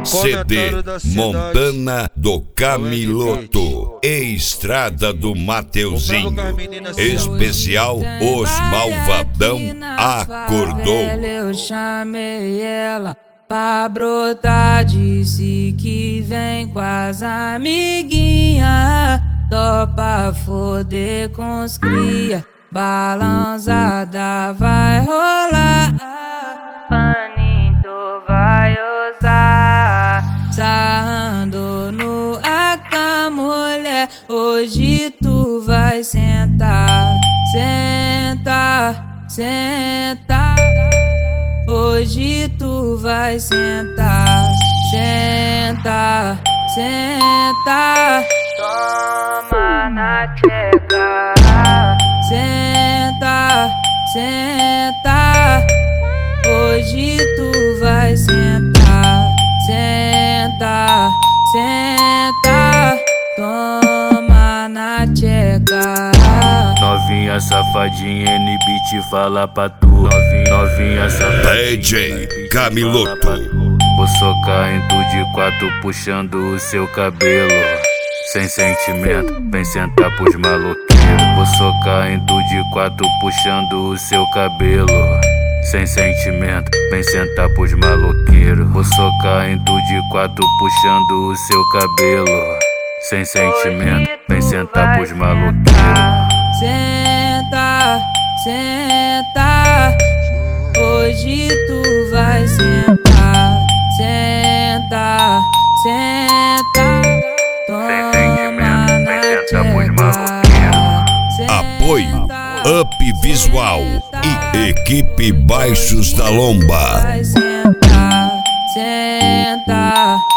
CD Montana do Camiloto e Estrada do Mateuzinho. Especial Os Malvadão Acordou. Eu chamei ela pra brotar, disse que vem com as amiguinhas. Topa foder com os cria, balançada vai rolar. Paninho vai usar, sarrando no AK, mulher. Hoje tu vai sentar, sentar, sentar. Hoje tu vai sentar, sentar, sentar. Toma na tcheca, senta, senta. Hoje tu vai sentar, senta, senta. Toma na tcheca. Novinha safadinha, NBT fala pra tu. Novinha safadinha, DJ Camiloto. vou socar em tu de quatro puxando o seu cabelo. Sem sentimento, vem sentar pros maloqueiros. Vou socar em tu de quatro puxando o seu cabelo. Sem sentimento, vem sentar pros maloqueiros. Vou socar em tu de quatro puxando o seu cabelo. Sem sentimento, vem sentar pros maloqueiros. Senta, senta. Hoje tu vai sentar, senta, senta. Toma na tcheca. Apoio Up Visual e Equipe Baixos da Lomba. Vai sentar, senta.